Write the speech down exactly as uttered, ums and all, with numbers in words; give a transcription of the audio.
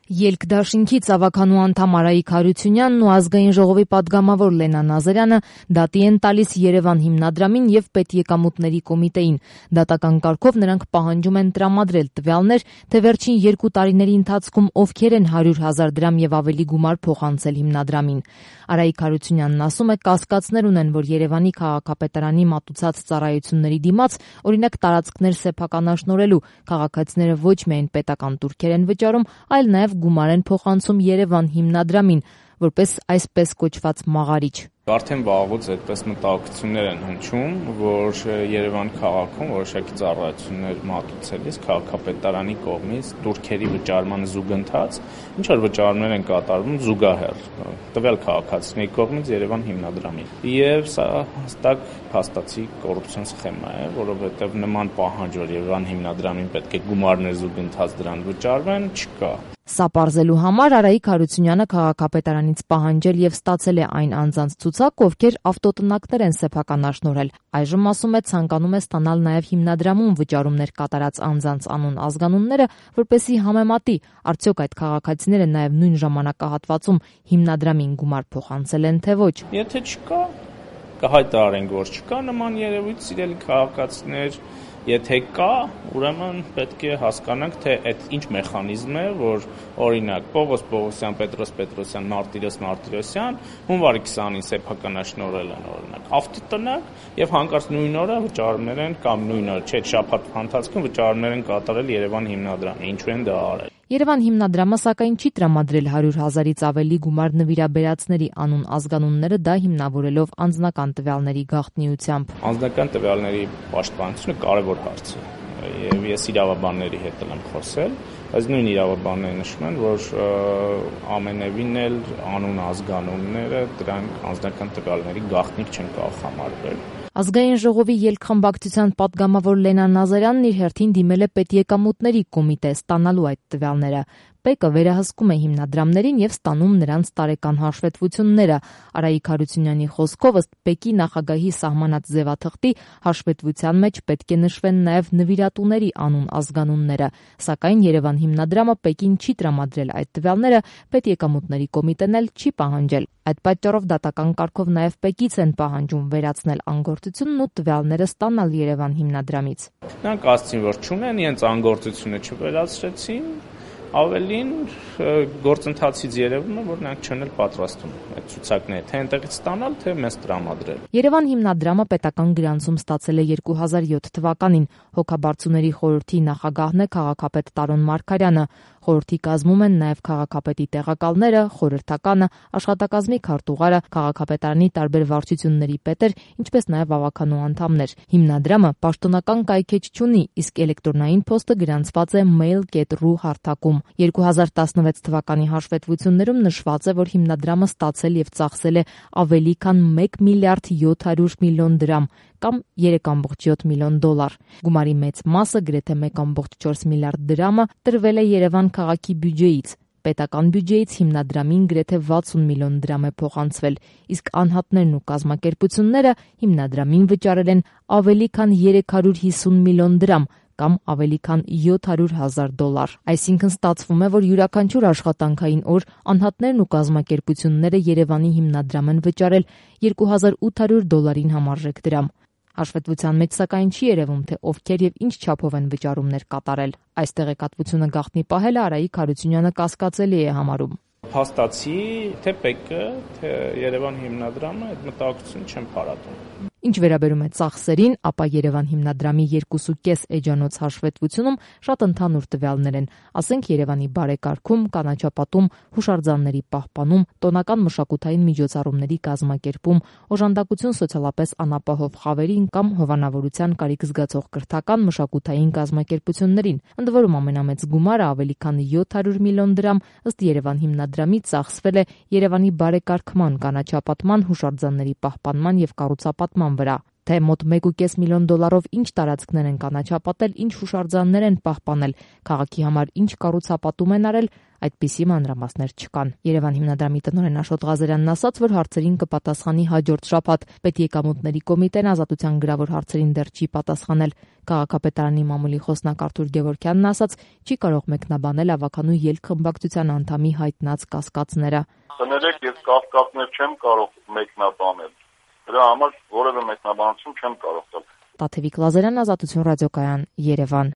Ելք-դաշինքի ծավականու անդամ Արայիկ Հարությունյանն ու ազգային ժողովի պատգամավոր Լենա Նազարյանը դատի են տալիս Երևան հիմնադրամին եւ պետեկամուտների կոմիտեին։ Դատական կարգով նրանք պահանջում են տրամադրել տվյալներ, թե վերջին երկու տարիների ընթացքում ովքեր են հարյուր հազար դրամ եւ ավելի գումար փոխանցել հիմնադրամին։ Արայիկ Հարությունյանն ասում է, կասկածներ ունեն, որ Երևանի քաղաքապետարանի մատուցած ծառայությունների դիմաց, օրինակ տարածքներ սեփականաշնորհելու, քաղաքացիները ոչ միայն պետական տուրքեր են վճարում, այլ նաեւ գումար են փոխանցում Երևան հիմնադրամին, որպես այսպես կոչված մաղարիչ։ Արդեն վաղուց այդպես մտահոգություններ են հնչում, որ Երևան քաղաքում որոշակի ծառայություններ մատուցելիս քաղաքապետարանի կողմից տուրքերի վճարմանը զուգընթաց, ինչ որ վճարումներ են կատարվում զուգահեռ տվյալ քաղաքացիների կողմից Երևան հիմնադրամին։ Եվ սա հստակ փաստացի կոռուպցիոն սխեմա է, որովհետև նման պահանջ, որ Երևան հիմնադրամին պետք է գումարներ զուգընթաց դրան վճարվեն, չկա։ Սա պարզելու համար Արայիկ Հարությունյանը քաղաքապետարանից պահանջել եւ ստացել է այն անձանց ցուցակ, ովքեր ավտոտնակներ են սեփականաշնորհել։ Այժմ ասում է ցանկանում է ստանալ նաեւ հիմնադրամում վճարումներ կատարած անձանց անուն ազգանունները, որպեսզի համեմատի, արդյոք այդ քաղաքացիները նաեւ նույն ժամանակահատվածում հիմնադրամին գումար փոխանցել են թե ոչ։ Եթե չկա, կհայտարարենք, որ չկա նման երևույթ, սիրելի քաղաքացիներ։ Եթե կա, ուրեմն պետք է հասկանանք, թե այդ ինչ մեխանիզմ է, որ օրինակ Պողոս Պողոսյան, Պետրոս Պետրոսյան, Մարտիրոս Մարտիրոսյան հունվարի քսանին սեփականաշնորհել են օրինակ ավտոտնակ եւ հանկարծ նույն օրը վճարումներ են կամ նույն օրը, չէ, շաբաթվա ընթացքում վճարումներ են կատարել Երևան հիմնադրամին, ինչու են դա արել։ Երևան հիմնադրամը սակայն չի տրամադրել հարյուր հազարից ավելի գումար նվիրաբերածների անուն ազգանունները, դա հիմնավորելով անձնական տվյալների գաղտնիությամբ։ Անձնական տվյալների պաշտպանությունը կարևոր հարց է եւ ես իրավաբանների հետ եմ խոսել, բայց նույն իրավաբանները նշում են, որ ամենևին էլ անուն ազգանունները դրանք անձնական տվյալների գաղտնիք չեն կարող համարվել։ Ազգային ժողովի ելքխմբակցության պատգամավոր Լենա Նազարյանն իր հերթին դիմել է պետեկամուտների կոմիտե ստանալու այդ տվյալները։ ՊԵԿ-ը վերահսկում է հիմնադրամներին եւ ստանում նրանց տարեկան հաշվետվությունները։ Արայիկ Հարությունյանի խոսքով ըստ ՊԵԿ-ի նախագահի սահմանած ձևաթղթի հաշվետվության մեջ պետք է նշվեն նաեւ նվիրատուների անուն ազգանունները, սակայն Երևան հիմնադրամը ՊԵԿ-ին չի տրամադրել այդ տվյալները, պետեկամուտների կոմիտեն էլ չի պահանջել։ Այդ պատճառով դատական կարգով նաեւ ՊԵԿ-ից են պահանջում վերացնել անգործությունն ու տվյալները ստանալ Երևան հիմնադրամից։ Նրանք ասացին, որ չունեն, իրենց անգործությունը չվերացրեցին, ավելին գործընթացից երևում է, որ նրանք չեն էլ պատրաստում այդ ցուցակները թե այնտեղից ստանալ, թե մեզ տրամադրել։ Երևան հիմնադրամը պետական գրանցում ստացել է երկու հազար յոթ թվականին։ Հոգաբարձուների խորհրդի նախագահն է քաղաքապետ Տարոն Մարգարյանը։ Խորհրդի կազմում են նաև քաղաքապետի տեղակալները, խորհրդականը, աշխատակազմի քարտուղարը, քաղաքապետարանի տարբեր վարչությունների պետեր, ինչպես նաև ավականու անդամներ։ Հիմնադրամը պաշտոնական կայքեջ չունի, իսկ էլեկտրոնային փոստը գրանցված է mail dot ru հարթակում։ երկու հազար տասնվեց թվականի հաշվետվություններում նշված է, որ հիմնադրամը ստացել եւ ծախսել է ավելի քան մեկ միլիարդ յոթ հարյուր միլիոն դրամ կամ երեք կόμma յոթ միլիոն դոլար։ Գումարի մեծ մասը, գրեթե մեկ կόμma չորս միլիարդ դրամը, տրվել է Երևան քաղաքի բյուջեից։ Պետական բյուջեից հիմնադրամին գրեթե վաթսուն միլիոն դրամ է փոխանցվել, իսկ անհատներն ու կազմակերպությունները հիմնադրամին վճարել են ավելի քան երեք հարյուր հիսուն միլիոն դրամ կամ ավելի քան յոթ հարյուր հազար դոլար։ Այսինքն ստացվում է, որ յուրաքանչյուր աշխատանքային օր անհատներն ու կազմակերպությունները Երևանի հիմնադրամ են վճարել երկու հազար ութ հարյուր դոլարին համարժեք դրամ։ Հաշվետվության մեջ սակայն չի երևում, թե ովքեր եւ ինչ չափով են վճարումներ կատարել։ Այս տեղեկատվությունը գաղտնի պահելը Արայիկ Հարությունյանը կասկածելի է համարում։ Փաստացի թե ՊԵԿ-ը, թե Երևան հիմնադրամը այդ մտահոգությունը չեն փարատում։ Ինչ վերաբերում է ծախսերին, ապա Երևան հիմնադրամի երկու կես էջանոց հաշվետվությունում շատ ընդհանուր տվյալներ են, ասենք Երևանի բարեկարգում, կանաչապատում, հուշարձանների պահպանում, տոնական մշակութային միջոցառումների կազմակերպում, օժանդակություն սոցիալապես անապահով խավերին կամ հովանավորության կարիք զգացող կրթական մշակութային կազմակերպություններին։ Ընդ որում ամենամեծ գումարը ավելի քան յոթ հարյուր միլիոն դրամ ըստ Երևան հիմնադրամի ծախսվել է Երևանի բարեկարգման, կանաչապատման, հուշարձանների պահպանման եւ կառուցապատման վրա։ թե մոտ մեկ կόμμα պենս միլիոն դոլարով ինչ տարածքներ են կանաչապատել, ինչ հուշարձաններ են պահպանել, քաղաքի համար ինչ կառուցապատում են արել, այդպիսի մանրամասներ չկան։ Երևան հիմնադրամի տնօրեն Աշոտ Ղազարյանն ասաց, որ հարցերին կպատասխանի հաջորդ շաբաթ։ Պետեկամուտների կոմիտեն ազատության գրավոր հարցերին դեռ չի պատասխանել։ Քաղաքապետարանի մամուլի խոսնակ Արթուր Գևորգյանն ասաց, չի կարող մեկնաբանել ավականու ելք-խմբակցության անդամի հայտնած կասկածները։ Կներեք, ես կասկածներ չեմ կարող մեկնաբանել։ Դրա համար որևէ մեկնաբանություն չեմ կարող տալ։ Տաթևիկ Լազարյան, Ազատություն ռադիոկայան, Երևան։